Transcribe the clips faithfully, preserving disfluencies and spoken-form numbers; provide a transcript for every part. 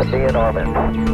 to be in orbit.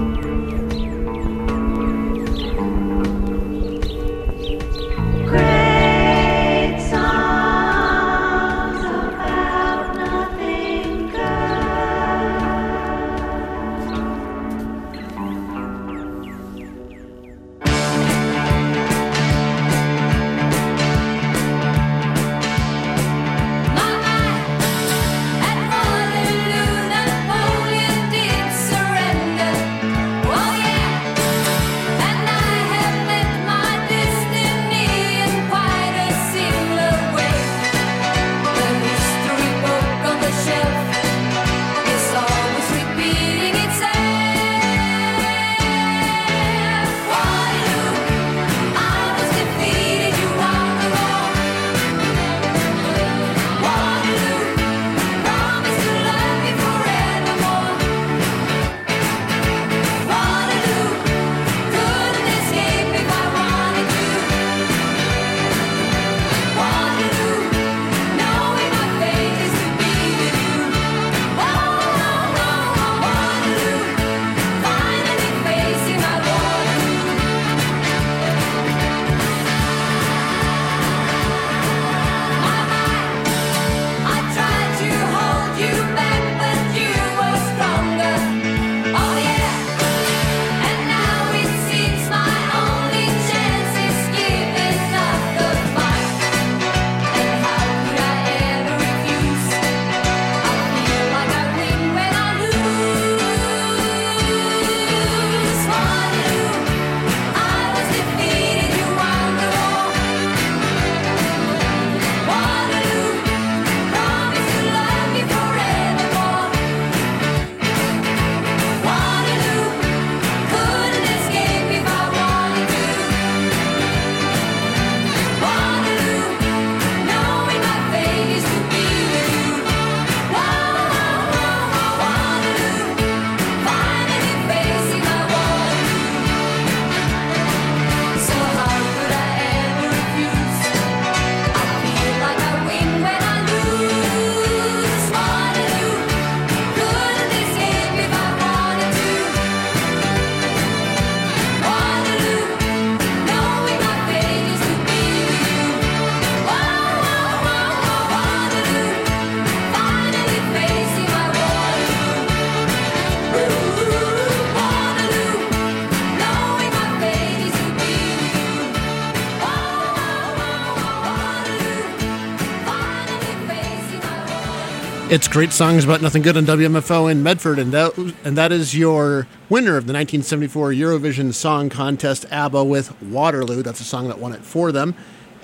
It's Great Songs About Nothing Good on W M F O in Medford, and that, and that is your winner of the nineteen seventy-four Eurovision Song Contest, ABBA, with Waterloo. That's a song that won it for them.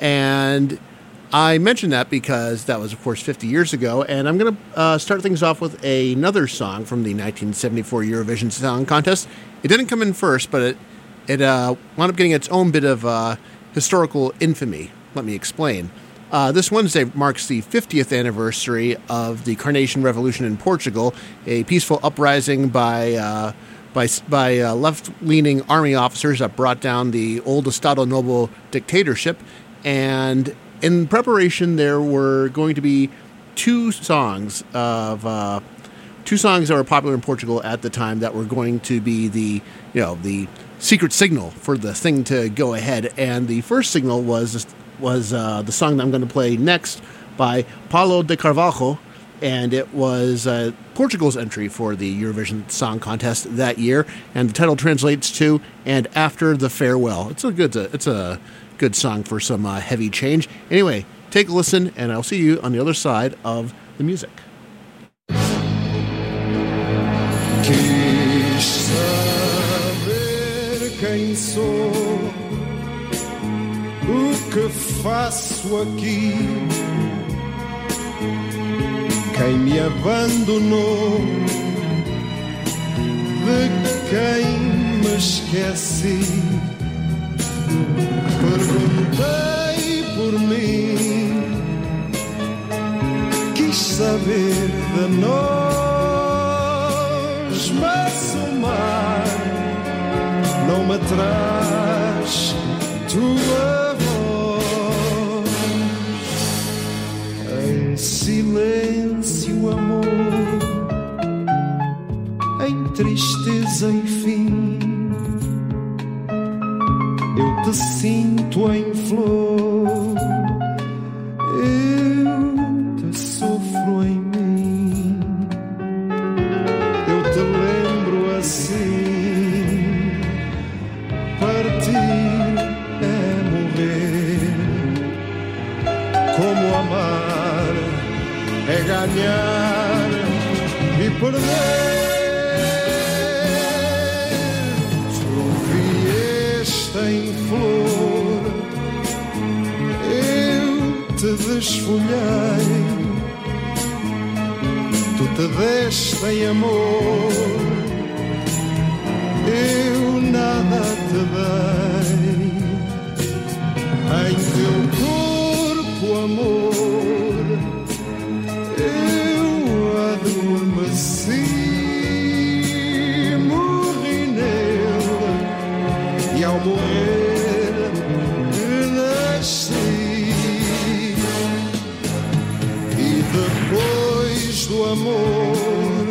And I mentioned that because that was, of course, fifty years ago, and I'm going to uh, start things off with another song from the nineteen seventy-four Eurovision Song Contest. It didn't come in first, but it, it uh, wound up getting its own bit of uh, historical infamy. Let me explain. Uh, this Wednesday marks the fiftieth anniversary of the Carnation Revolution in Portugal, a peaceful uprising by uh, by, by uh, left-leaning army officers that brought down the old Estado Novo dictatorship. And in preparation, there were going to be two songs of uh, two songs that were popular in Portugal at the time that were going to be the you know the secret signal for the thing to go ahead. And the first signal was. was uh, the song that I'm going to play next by Paulo de Carvalho, and it was uh, Portugal's entry for the Eurovision Song Contest that year, and the title translates to "And After the Farewell." It's a good, it's a good song for some uh, heavy change. Anyway, take a listen, and I'll see you on the other side of the music. Quis saber quem sou, o que faço aqui, quem me abandonou, de quem me esqueci. Perguntei por mim, quis saber de nós, mas o mar não me traz tua silêncio, amor, entre tristeza, enfim. Eu te sinto em flor, eu te sofro em mim. Eu te lembro assim, partir é morrer. Como amar é ganhar e perder. Em flor, eu te desfolhei, tu te deste em amor, eu nada te dei. Em teu corpo, amor, eu adormeci, morri nele e ao morrer renasci. E depois do amor,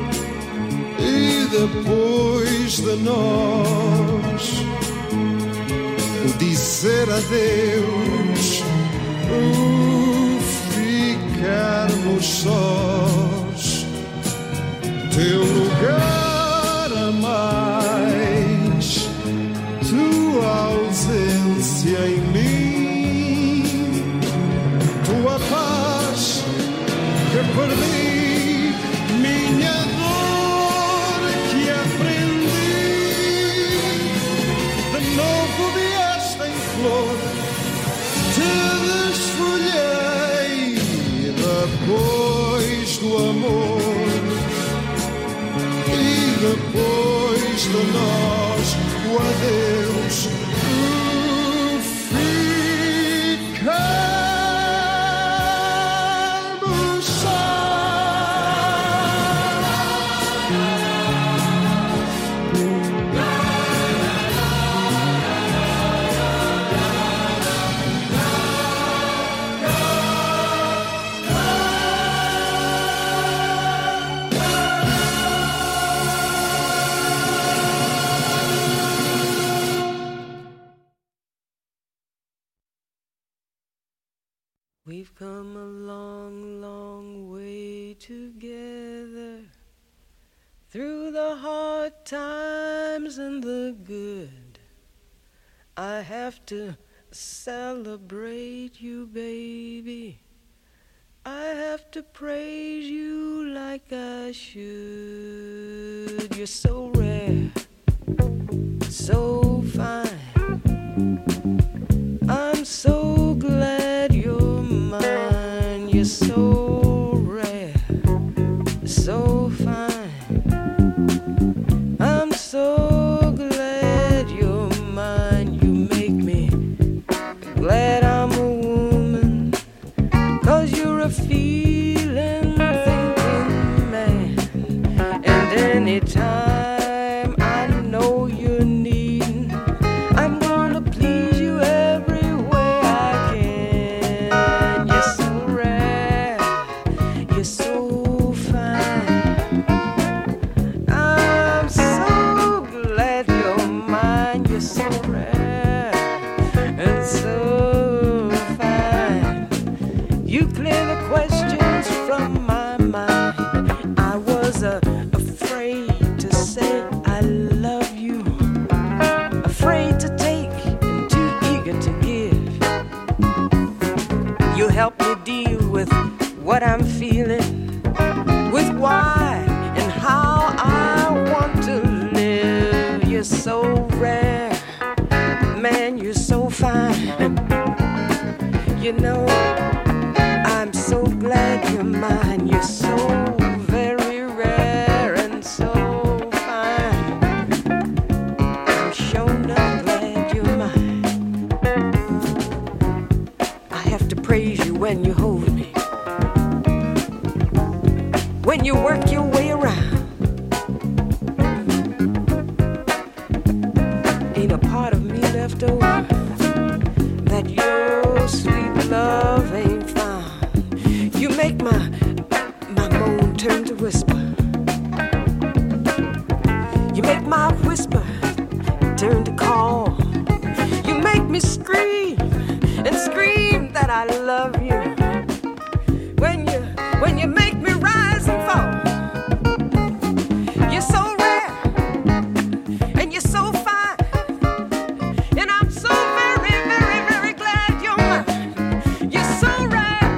e depois de nós, o dizer adeus, o ficarmos sós, teu lugar a mais, tua ausência em mim, tua paz que perdi, minha dor que aprendi. De novo vieste em flor, te desfolhei. Depois do amor e depois de nós, o adeus, o ficar. We've come a long, long way together, through the hard times and the good. I have to celebrate you, baby. I have to praise you like I should. You're so rare, so fine. I'm so glad you're mine. You're so rare, so fine. I'm so glad you're mine. You make me glad I'm a woman, 'cause you're a feeling, thinking man. And anytime I know you're needing, I'm gonna please you every way I can. You're so rare, you're so fine. I'm so glad you're mine. You're so rare and so fine. You clear the questions from my mind. I was uh, afraid to say I love you, afraid to take and too eager to give. You help me deal with what I'm feeling, with why and how I want to live. You're so rare, man, you're so fine. You know, I'm so glad you're mine. You're so very rare and so fine. I'm sure not glad you're mine. I have to praise you when you hold me, when you work your way around. Ain't a part of me left over that your sweet love ain't found. You make my my moan turn to whisper. I love you. When you, when you make me rise and fall. You're so rare, and you're so fine. And I'm so very, very, very glad you're mine. You're so rare,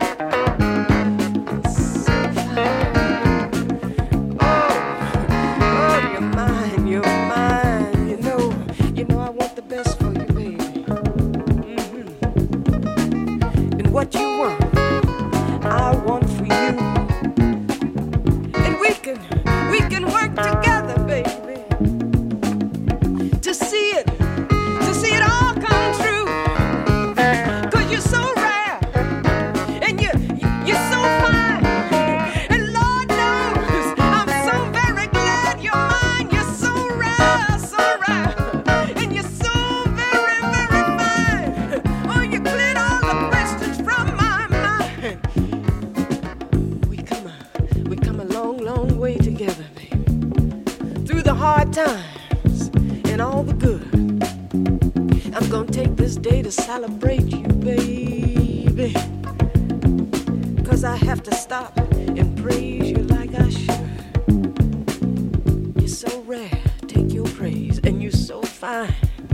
so fine. Oh, oh, you're mine, you're mine. You know, you know I want the best for you, baby. What you want, I want for you. And we can, we can work together, baby, to see it, to see it all come true. Cause you're so rare, and you, you're so fine. And Lord knows, I'm so very glad you're mine. You're so rare, so rare, and you're so very, very fine. Oh, you cleared all the questions from my mind. We come a, we come a long, long way together, baby. Through the hard times and all the good. I'm gonna take this day to celebrate you, baby. Cause I have to stop and praise you like I should. You're so rare, take your praise, and you're so fine.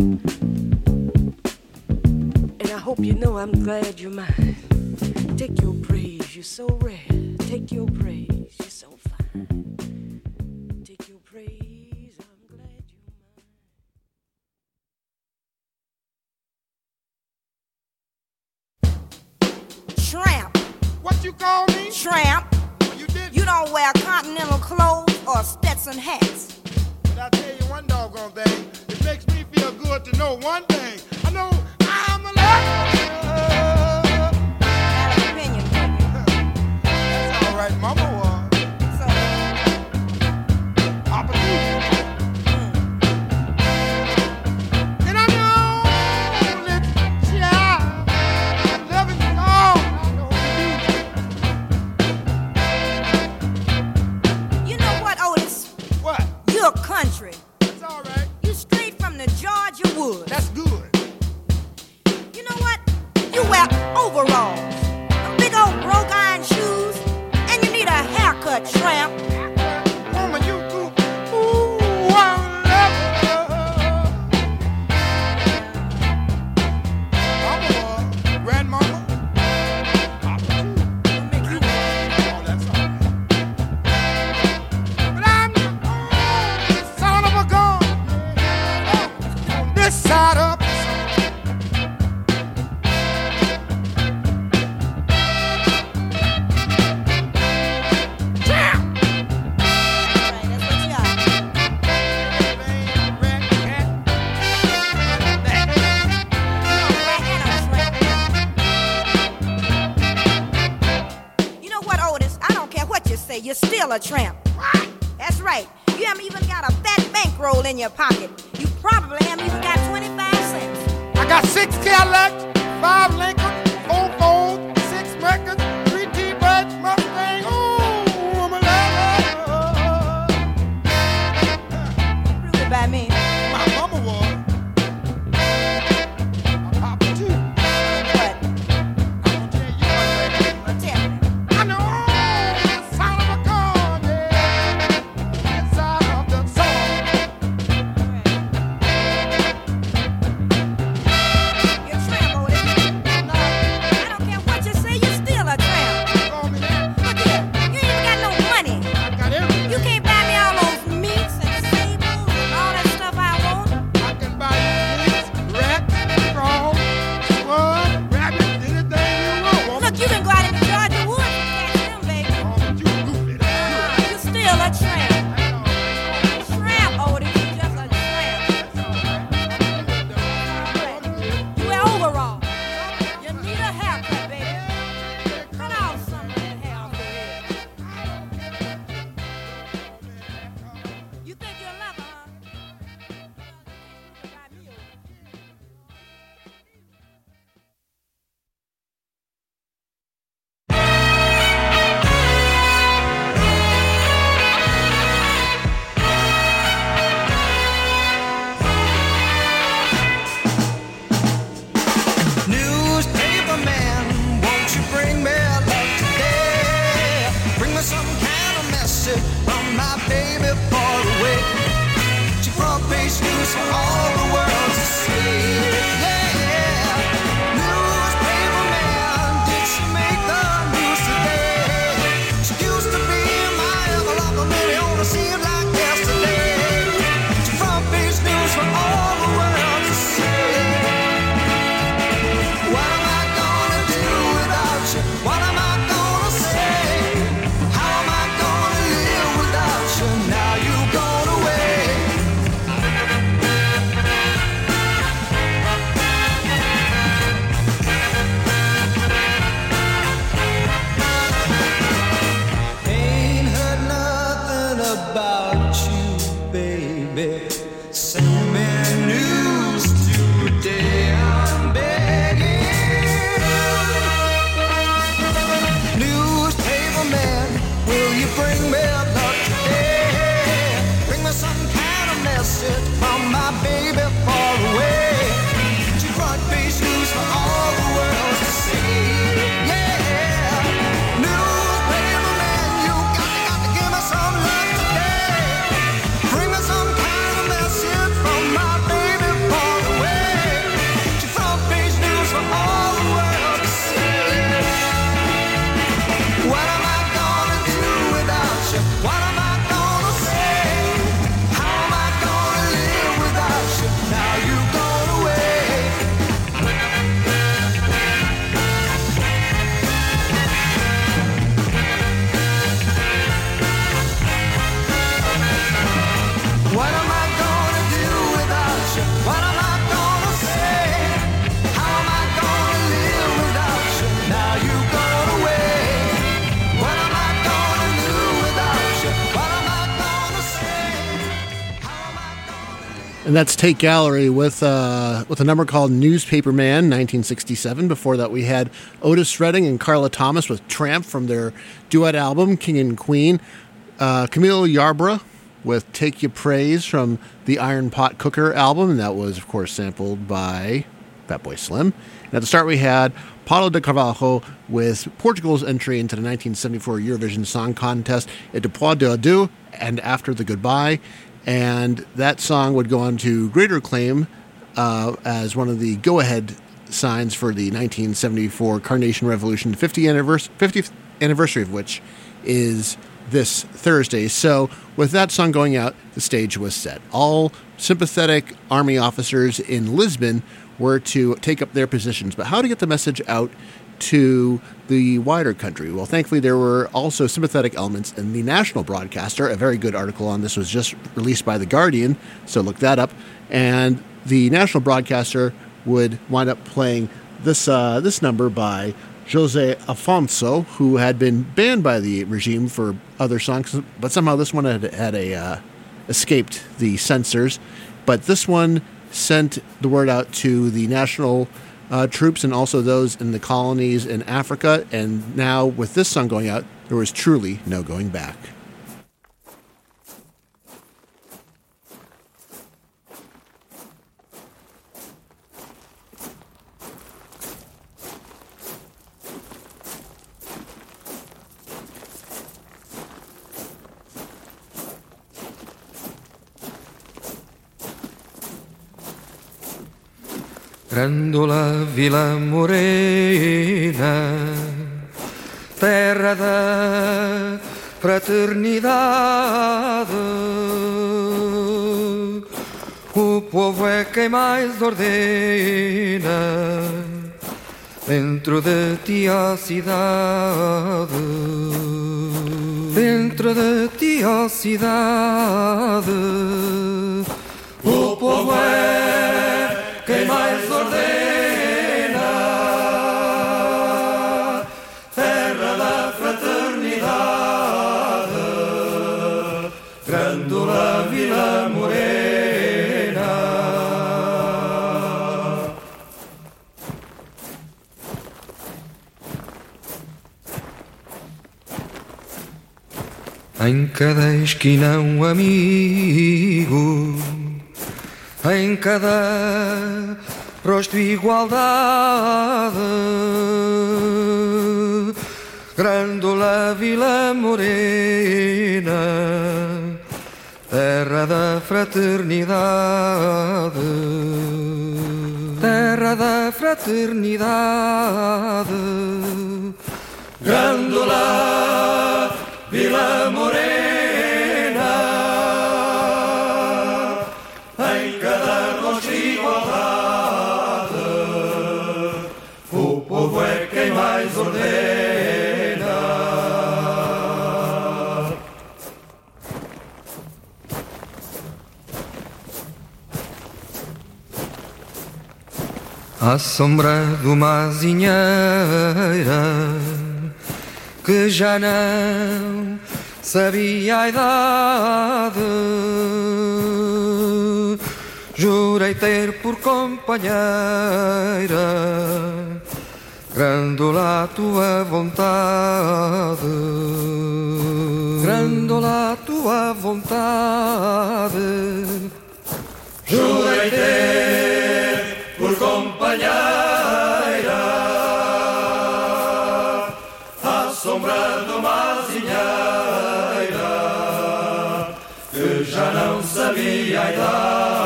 And I hope you know I'm glad you're mine. Take your praise, you're so rare. Take your praise, you're so fine. Take your praise, I'm glad you're mine. Tramp. What you call me? Tramp. You did. You don't wear continental clothes or Stetson hats. But I'll tell you one doggone thing. It makes me feel good to know one thing. I know I'm a lover. Out of opinion, baby. That's all right, Mama was. So, Papa too. mm, And I know that child, loving you all, I know you you know what, Otis? do. What? You're country. That's all right. You straight from the Georgia woods. That's good. You know what? You wear overalls, big old broke iron shoes, and you need a haircut, tramp. Woman, you do. Ooh, I love her. Mama was. Grandmama. Papa too. Make you Oh, that's all right. But I'm the only son of a gun on this side of the sun. Damn! right, that's what you are. Red cat. That. You know what, Otis? I don't care what you say. You're still a tramp. What? That's right. You haven't even got a fat bankroll in your pocket. You probably haven't even got twenty-five cents. I got six Cadillacs, five Lincoln, four Ford, six Mercury, three T-Birds, Mustang. Ooh, I'm a lover. Prove it by me. My mama was. My papa too. What? I'm gonna tell you one thing. Well, tell me. I know the sound of a gun, yeah, inside of the soul. You're a tramp, Otis. Now And that's Tate Gallery with uh, with a number called Newspaper Man, nineteen sixty-seven. Before that, we had Otis Redding and Carla Thomas with Tramp from their duet album, King and Queen. Uh, Camille Yarbrough with Take You Praise from the Iron Pot Cooker album, and that was, of course, sampled by Fatboy Slim. And at the start, we had Paulo de Carvalho with Portugal's entry into the nineteen seventy-four Eurovision Song Contest, Et Depois d'Adieu, and After the Goodbye. And that song would go on to greater acclaim uh, as one of the go-ahead signs for the nineteen seventy-four Carnation Revolution, fiftieth anniversary, fiftieth anniversary of which is this Thursday. So with that song going out, the stage was set. All sympathetic army officers in Lisbon were to take up their positions. But how to get the message out to the wider country? Well, thankfully, there were also sympathetic elements in the national broadcaster. A very good article on this was just released by The Guardian, so look that up. And the national broadcaster would wind up playing this uh, this number by Jose Afonso, who had been banned by the regime for other songs, but somehow this one had, had a uh, escaped the censors. But this one sent the word out to the national uh, troops and also those in the colonies in Africa. And now with this song going out, there was truly no going back. Grândola Vila Morena, terra da fraternidade, o povo é quem mais ordena, dentro de ti a cidade, dentro de ti a cidade, o povo é quem mais ordena, terra da fraternidade, Grândola Vila Morena. Em cada esquina um amigo, em cada rosto igualdade, Grândola Vila Morena, terra da fraternidade, terra da fraternidade, Grândola Vila Morena. Quem mais ordena, à sombra de uma azinheira que já não sabia a idade, jurei ter por companheira Grândola a tua vontade, Grândola a tua vontade, jurei ter por companheira à sombra de uma azinheira que já não sabia a idade.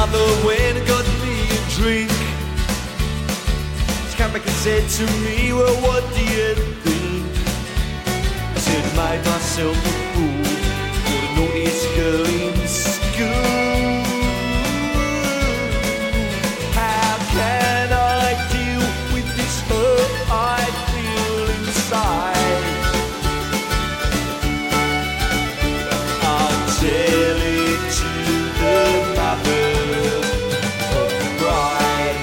mother went and got me a drink. She came back and said to me, well, what do you think? I said, made myself a fool, you're the naughtiest girl in school. How can I deal with this hurt I feel inside? I'll tell it to the mother of the bride.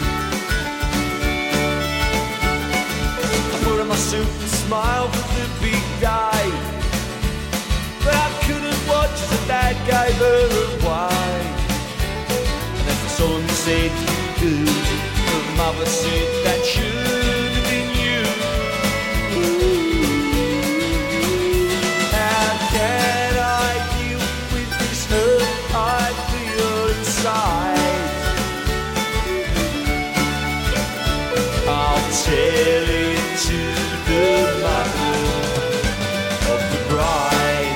I put on my suit and smiled for the big day, but I couldn't watch as the dad gave her away. And as the son said you do, the mother said that should have been you. How can I deal with this hurt I feel inside? I'll tell it to the mother of the bride.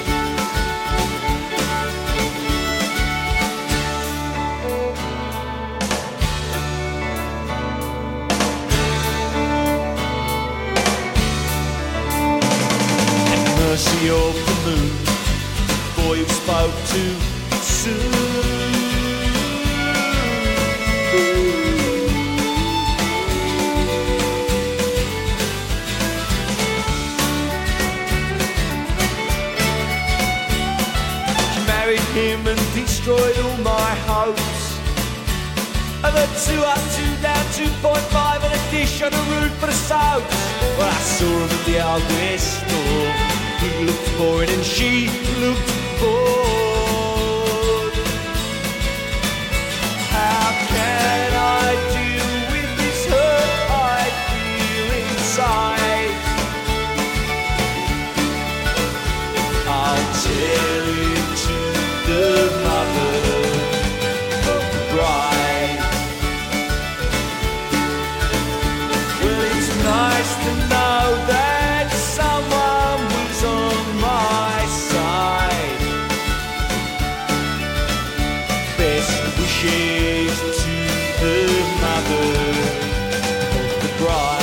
At mercy of the moon, boy who spoke too soon. Him and destroyed all my hopes. And the two up, two down, two point five and a dish on the roof for the soaps. Well, I saw him at the old West store. He looked bored and she looked bored. How can I deal with this hurt I feel inside? I'll tell it to the mother of the bride. Well, it's nice to know that someone was on my side. Best wishes to the mother of the bride.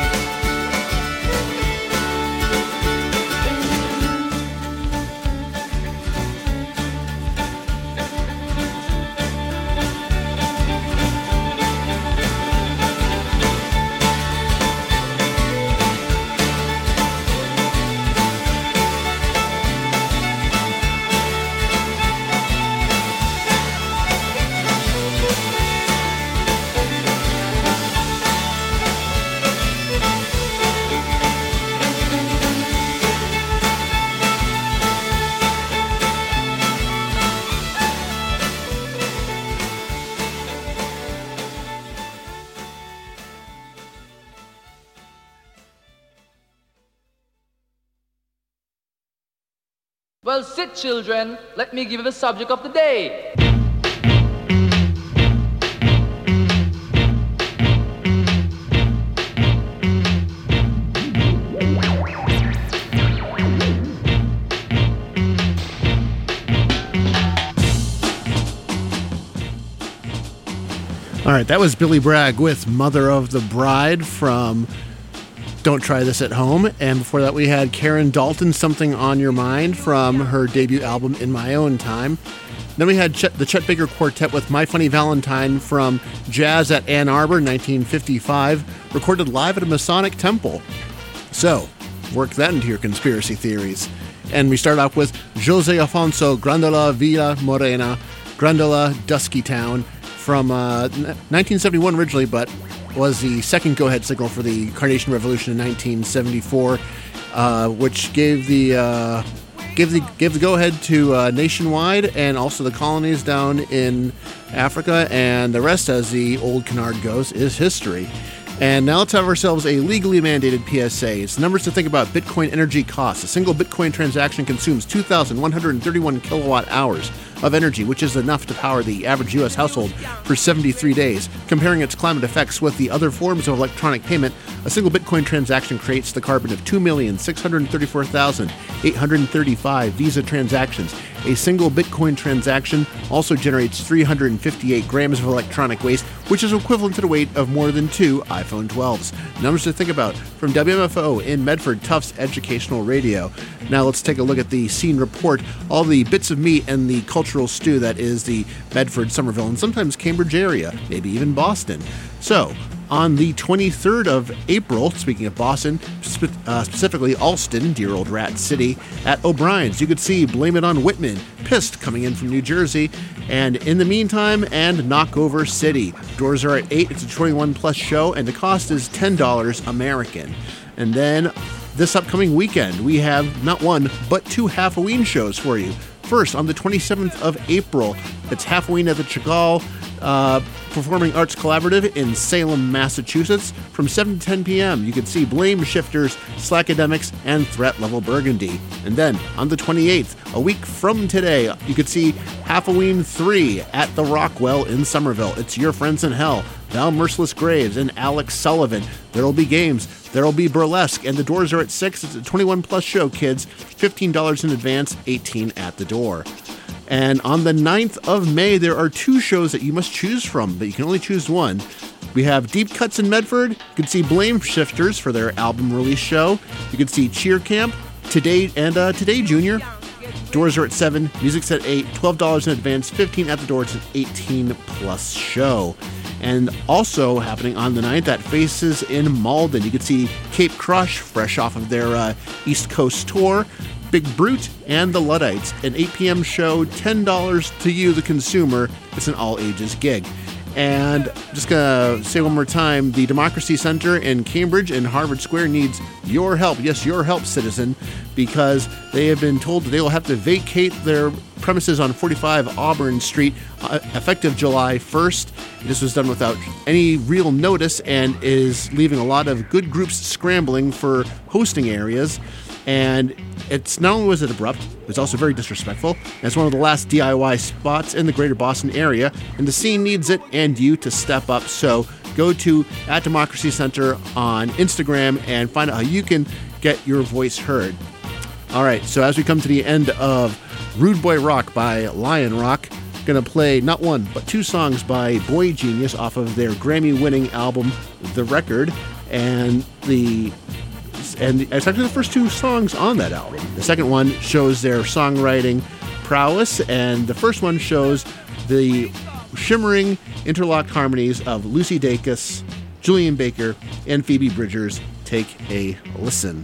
Well, sit, children. Let me give you the subject of the day. All right, that was Billy Bragg with Mother of the Bride from Don't Try This at Home. And before that, we had Karen Dalton, Something on Your Mind, from her debut album, In My Own Time. Then we had Chet, the Chet Baker Quartet with My Funny Valentine from Jazz at Ann Arbor, nineteen fifty-five, recorded live at a Masonic temple. So, work that into your conspiracy theories. And we start off with Jose Afonso Grandola Villa Morena, Grandola Dusky Town, from uh, nineteen seventy-one originally, but was the second go-ahead signal for the Carnation Revolution in nineteen seventy-four, uh, which gave the uh, gave the gave the go-ahead to uh, Nationwide and also the colonies down in Africa, and the rest, as the old canard goes, is history. And now let's have ourselves a legally mandated P S A. It's numbers to think about Bitcoin energy costs. A single Bitcoin transaction consumes two thousand one hundred thirty-one kilowatt hours of energy, which is enough to power the average U S household for seventy-three days. Comparing its climate effects with the other forms of electronic payment, a single Bitcoin transaction creates the carbon of two million six hundred thirty-four thousand eight hundred thirty-five Visa transactions. A single Bitcoin transaction also generates three hundred fifty-eight grams of electronic waste, which is equivalent to the weight of more than two iPhone twelves. Numbers to think about from W M F O in Medford, Tufts Educational Radio. Now let's take a look at the scene report, all the bits of meat and the cultural stew that is the Medford, Somerville, and sometimes Cambridge area, maybe even Boston. So, on the twenty-third of April, speaking of Boston, spe- uh, specifically Alston, dear old Rat City, at O'Brien's, you could see Blame It on Whitman, Pissed coming in from New Jersey, and In the Meantime, and Knockover City. Doors are at eight, it's a twenty-one plus show, and the cost is ten dollars American. And then, this upcoming weekend, we have not one, but two Halloween shows for you. First, on the twenty-seventh of April, it's Halloween at the Chagall uh, Performing Arts Collaborative in Salem, Massachusetts. From seven to ten p.m., you can see Blame Shifters, Slackademics, and Threat Level Burgundy. And then, on the twenty-eighth, a week from today, you could see Halloween three at the Rockwell in Somerville. It's Your Friends in Hell, Val Merciless Graves, and Alex Sullivan. There'll be games, there'll be burlesque, and the doors are at six. It's a twenty-one plus show, kids. fifteen dollars in advance, eighteen dollars at the door. And on the ninth of May, there are two shows that you must choose from, but you can only choose one. We have Deep Cuts in Medford. You can see Blame Shifters for their album release show. You can see Cheer Camp, Today, and uh, Today Junior. Doors are at seven, music's at eight, twelve dollars in advance, fifteen dollars at the door. It's an eighteen plus show. And also happening on the ninth at Faces in Malden, you can see Cape Crush, fresh off of their uh, East Coast tour, Big Brute, and the Luddites. An eight p.m. show, ten dollars to you, the consumer. It's an all-ages gig. And just going to say one more time, the Democracy Center in Cambridge and Harvard Square needs your help. Yes, your help, citizen, because they have been told that they will have to vacate their premises on forty-five Auburn Street uh, effective July first. This was done without any real notice and is leaving a lot of good groups scrambling for hosting areas. And it's not only was it abrupt, it was also very disrespectful. And it's one of the last D I Y spots in the greater Boston area, and the scene needs it and you to step up. So go to at Democracy Center on Instagram and find out how you can get your voice heard. All right, so as we come to the end of Rude Boy Rock by Lion Rock, going to play not one, but two songs by Boy Genius off of their Grammy-winning album, The Record, and the and it's actually the first two songs on that album. The second one shows their songwriting prowess, and the first one shows the shimmering interlocked harmonies of Lucy Dacus, Julian Baker, and Phoebe Bridgers. Take a listen.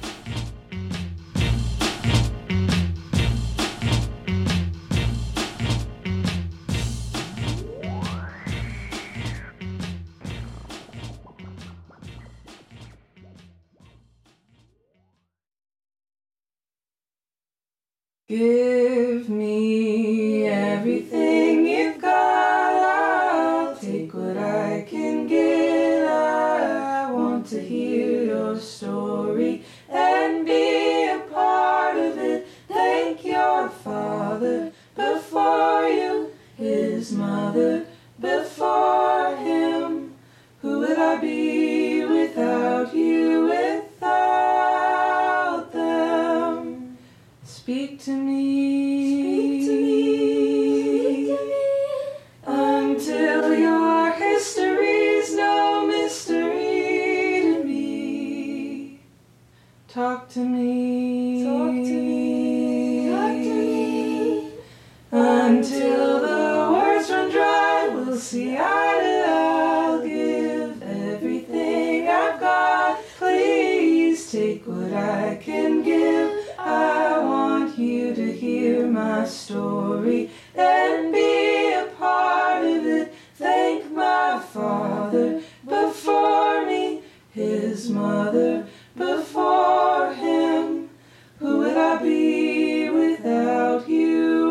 Give me everything you've got, I'll take what I can get. I want to hear your story and be a part of it. Thank your father before you, his mother before him. Who would I be without you, without them? Speak to me, speak to me, speak to me, until your history's no mystery to me. Talk to me, talk to me, talk to me, until the words run dry. We'll see eye to eye. I'll give everything I've got. Please take what I can give. I want you to hear my story and be a part of it. Thank my father before me, his mother before him. Who would I be without you,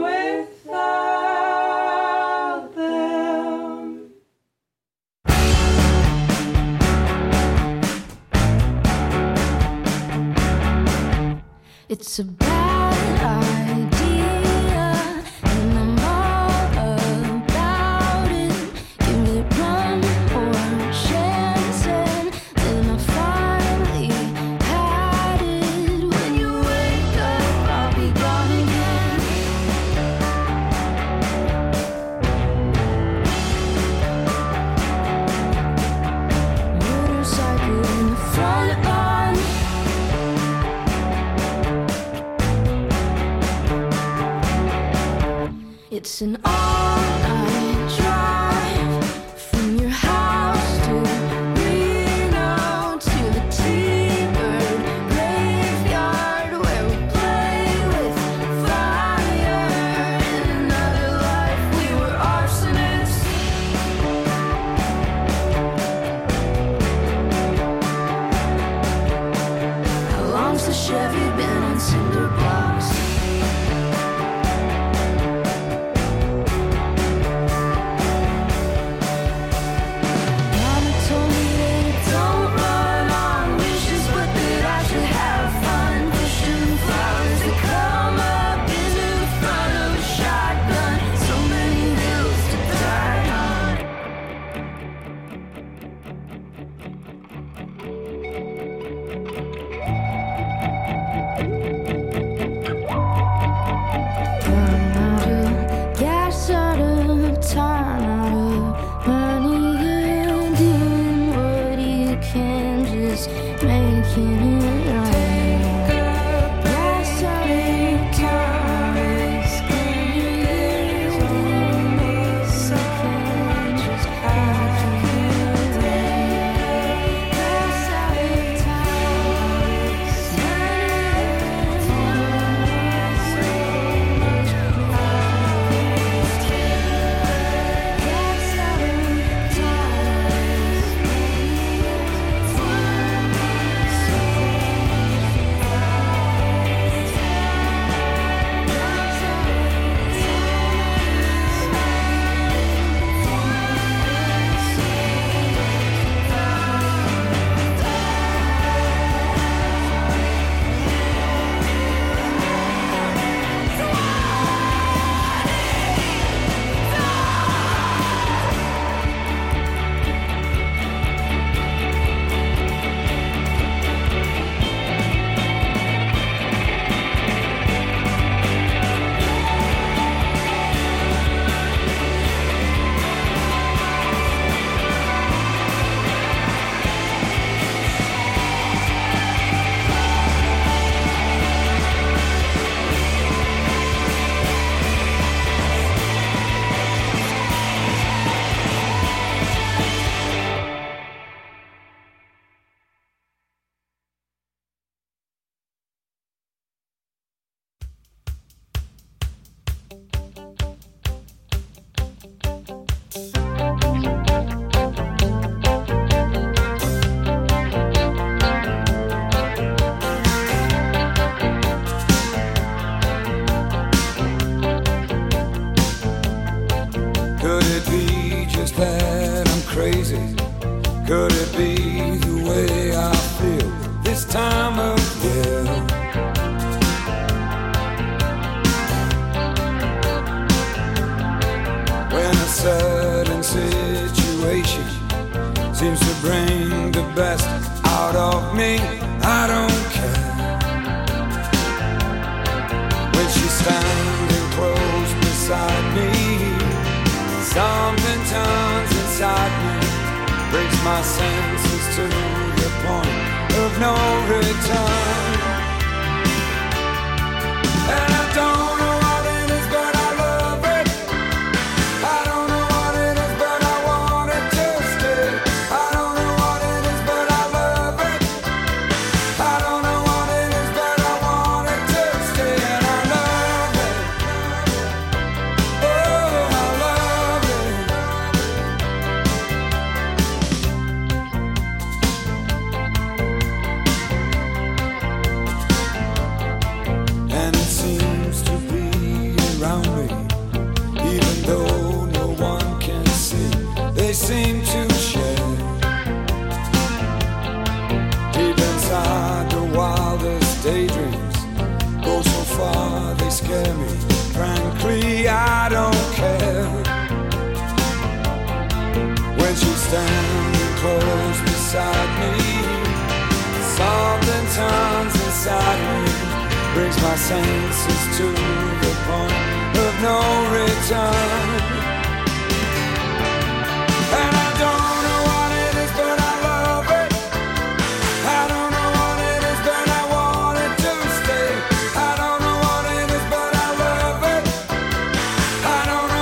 without them? It's a bad idea, and I'm It's an all-night drive from your house to Reno to the T-Bird graveyard where we play with fire. In another life we were arsonists. How long's the Chevy been on cinder blocks? Mama told me that I don't run on wishes, but that I should have fun pushing flowers that come up into the front of a shotgun. So many hills to die on. Run out of gas, out of time, out of money, and doing what you can, just making it right. Gas out of time, risking it, doing what you can, just making it right. Gas out of time, Could it be just that I'm crazy? Could it be the way I feel this time of year? When a certain situation seems to bring the best out of me, I don't care. When she's standing close beside me, something turns inside me, brings my senses to the point of no return. And I don't know what it is, but I love it. I don't know what it is, but I want it to stay. I don't know what it is, but I love it. I don't know what it is, but I want it to stay. And I love it. Oh, I love it. And it seems to be around me, even though no one can see. They seem to share deep inside the wildest daydreams. Go so far, they scare me. Frankly, I don't care. When she's standing close beside me, something turns inside me, brings my senses to the point of no return. And I don't know what it is, but I love it. I don't know what it is, but I want it to stay. I don't know what it is, but I love it. I don't know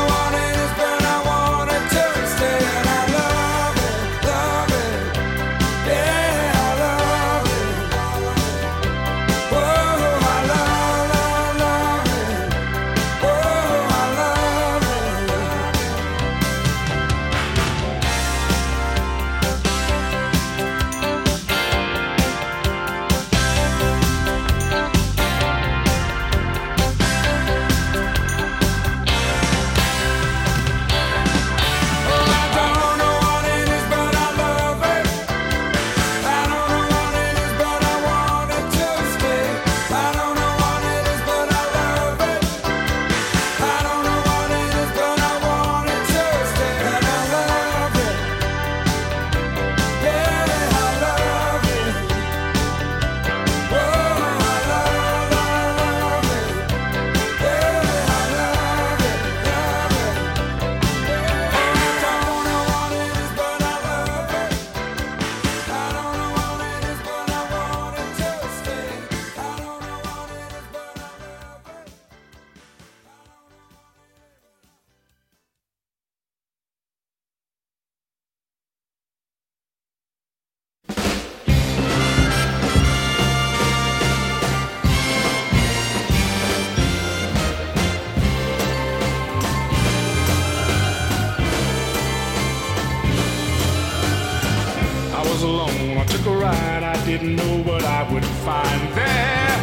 didn't know what I would find there.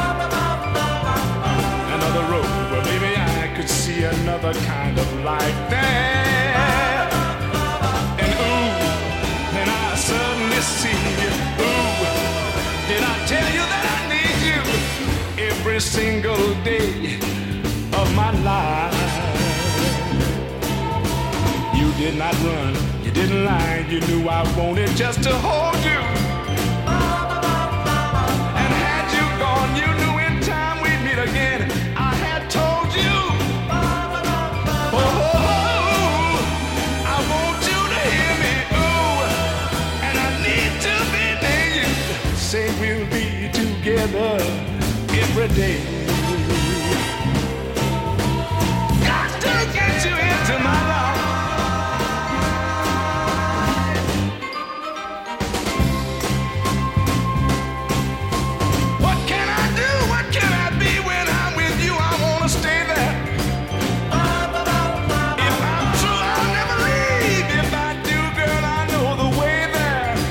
Another road where maybe I could see another kind of life there. And ooh, then I suddenly see you. Ooh, did I tell you that I need you every single day of my life? You did not run, you didn't lie, you knew I wanted just to hold you. And had you gone, you knew in time we'd meet again. I had told you. Oh, oh, oh, I want you to hear me. Ooh, and I need to be near you. Say we'll be together every day. Got to get you into my life.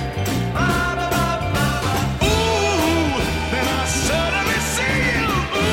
Ooh, then I suddenly see you. Ooh.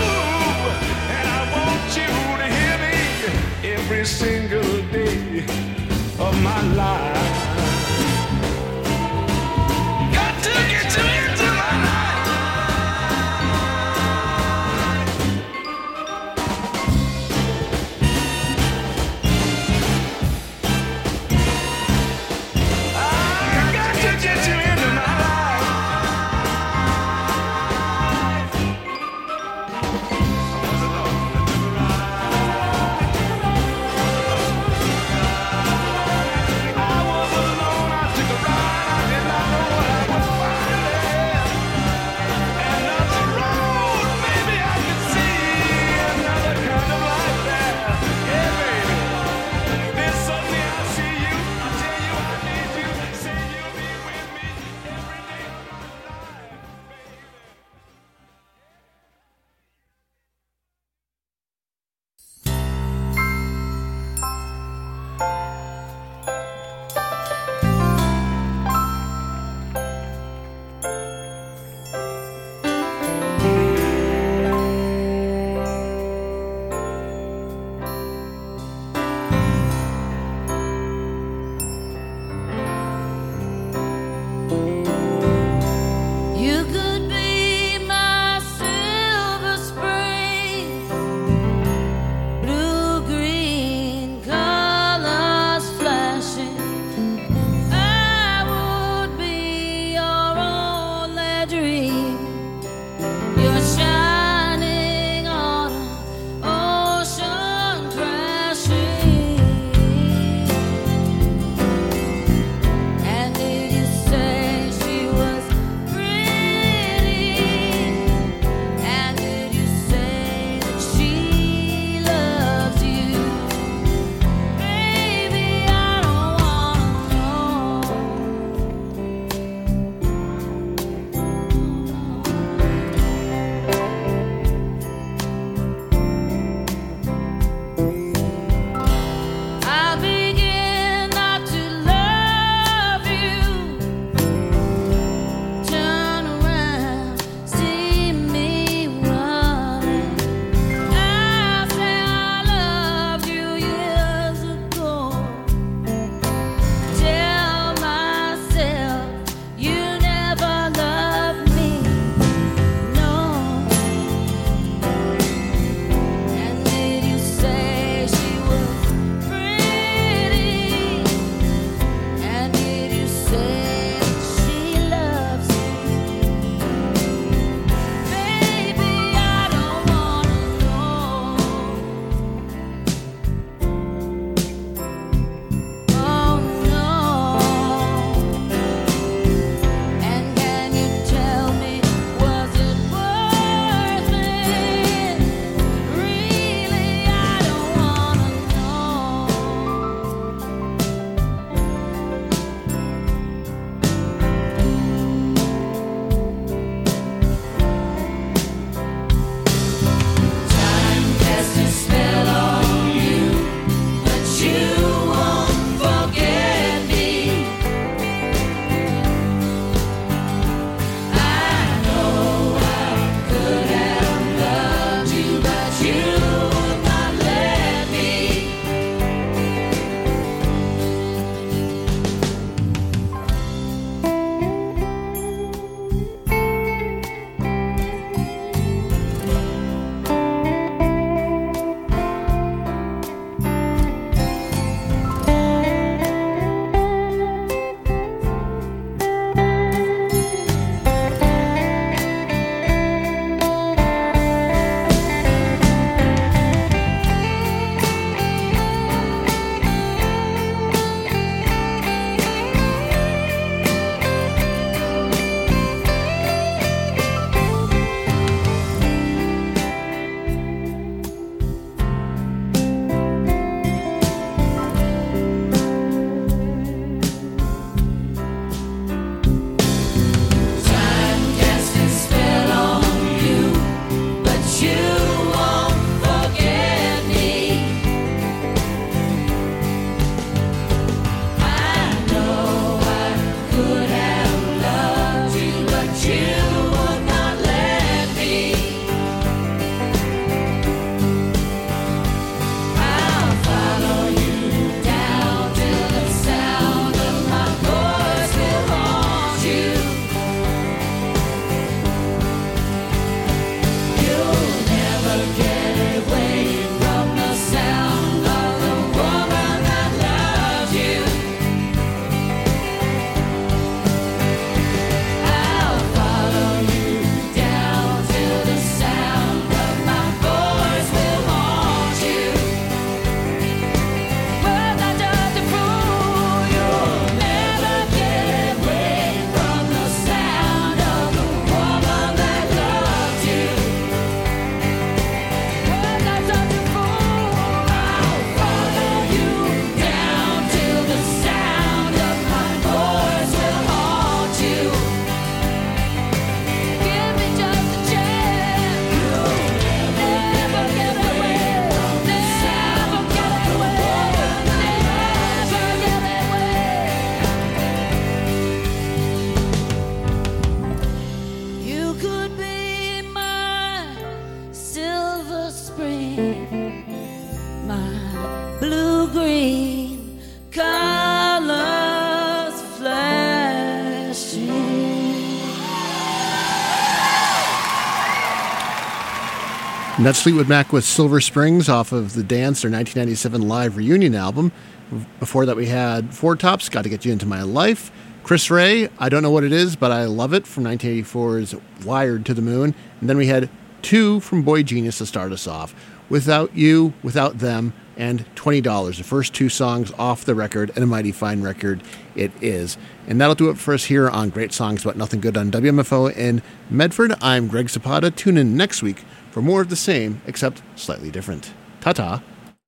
And that's Fleetwood Mac with Silver Springs off of the Dance, their nineteen ninety-seven live reunion album. Before that, we had Four Tops, Got to Get You Into My Life. Chris Ray, I don't know what it is, but I love it, from nineteen eighty-four's Wired to the Moon. And then we had two from Boy Genius to start us off. Without You, Without Them, and twenty dollars. The first two songs off the record, and a mighty fine record it is. And that'll do it for us here on Great Songs But Nothing Good on W M F O in Medford. I'm Greg Zapata. Tune in next week for more of the same, except slightly different. Ta-ta.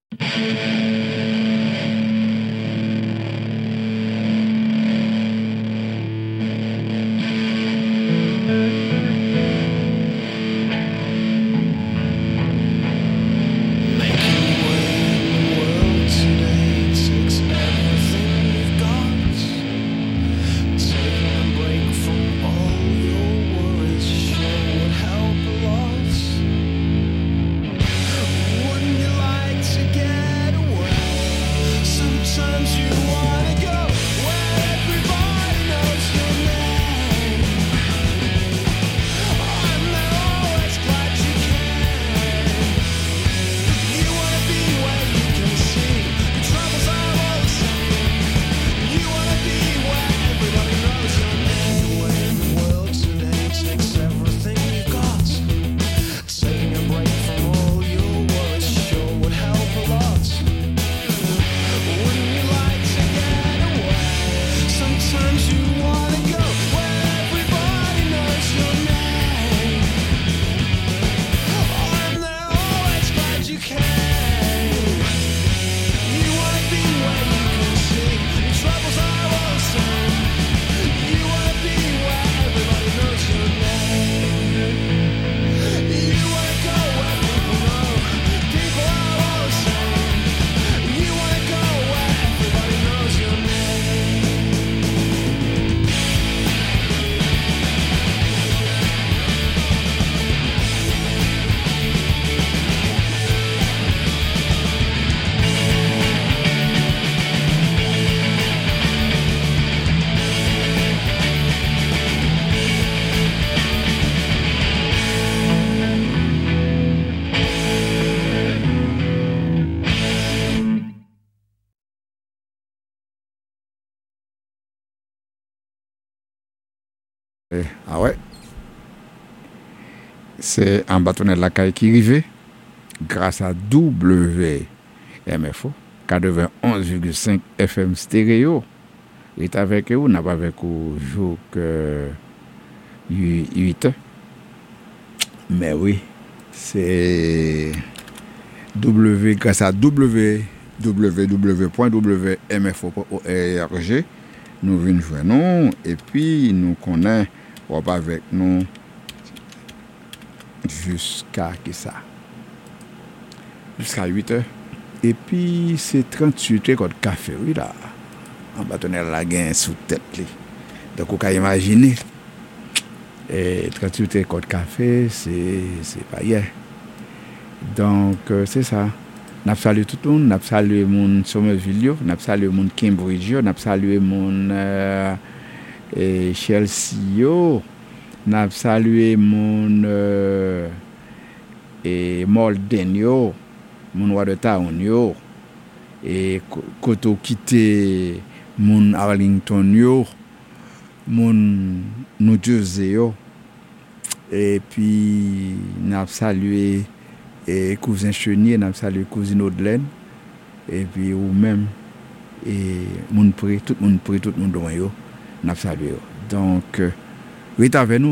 Ah ouais. C'est un bâtonnet de la caille qui arrivait grâce à W M F O quatre-vingt-onze virgule cinq F M stéréo. Il est avec vous, n'a pas avec vous jour que huit heures. Mais oui, c'est W grâce à w w w point w m f o point org nous venons joindre et puis nous connaissons avec nous jusqu'à qui ça jusqu'à huit heures et puis c'est trente-huit code café oui là en bâtonnet la gain sous tête li donc on peut imaginer et trente-huit code café c'est c'est pas hier donc euh, c'est ça n'a salué tout le monde n'a salué mon Somerville n'a salué mon Cambridge n'a salué mon euh, et Chelsea yo n'a salué mon euh, et Molden yo mon Watertown yo et koto quitté mon Arlington yo mon New Jersey yo et puis n'a salué et cousin Chenier n'a salué cousine Audelaine et puis ou même et mon pré tout mon pré tout mon don yo n'a salué donc euh, oui avec nous